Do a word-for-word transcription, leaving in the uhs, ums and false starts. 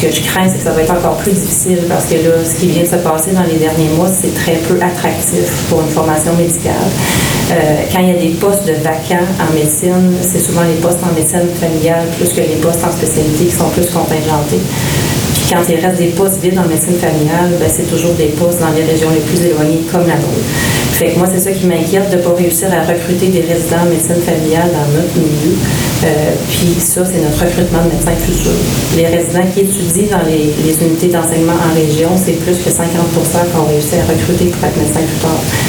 ce que je crains, c'est que ça va être encore plus difficile parce que là, ce qui vient de se passer dans les derniers mois, c'est très peu attractif pour une formation médicale. Euh, quand il y a des postes de vacants en médecine, c'est souvent les postes en médecine familiale plus que les postes en spécialité qui sont plus contingentés. Puis quand il reste des postes vides en médecine familiale, ben, c'est toujours des postes dans les régions les plus éloignées comme la nôtre. Fait que moi, c'est ça qui m'inquiète de ne pas réussir à recruter des résidents en médecine familiale dans notre milieu. Euh, puis ça, c'est notre recrutement de médecins futurs. Les résidents qui étudient dans les, les unités d'enseignement en région, c'est plus que cinquante pour cent qu'on réussit à recruter pour être médecin plus tard.